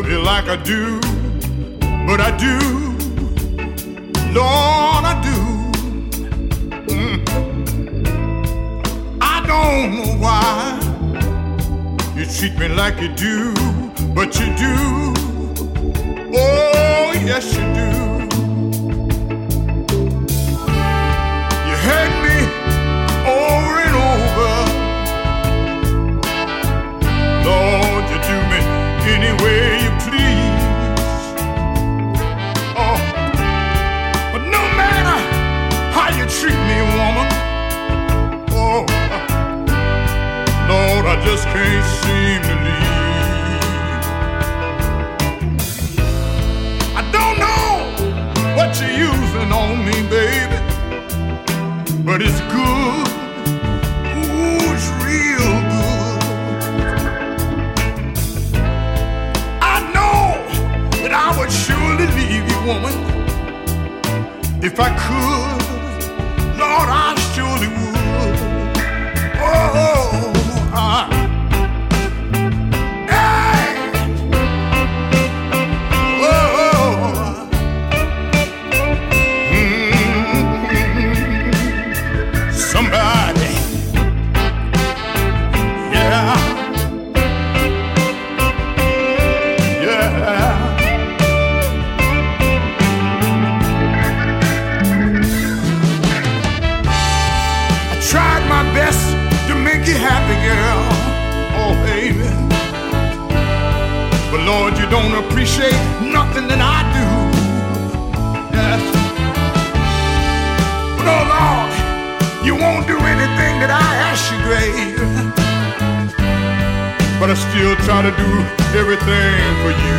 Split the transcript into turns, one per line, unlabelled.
love you like I do, but I do, Lord, I do. I don't know why you treat me like you do, but you do. Oh, yes, you do. You hurt me over and over. Lord, you do me any way you please. Oh, but no matter how you treat me, woman, oh, Lord, I just can't seem to leave. I don't know what you're using on me, baby, but it's good. Ooh, it's real good. I know that I would surely leave you, woman, if I could. Lord, I surely would. Oh, hey. Oh, somebody, yeah, yeah. I tried my best to make you happy, girl. Oh, baby. But Lord, you don't appreciate nothing that I do. Yes. But oh, Lord, you won't do anything that I ask you, babe. But I still try to do everything for you.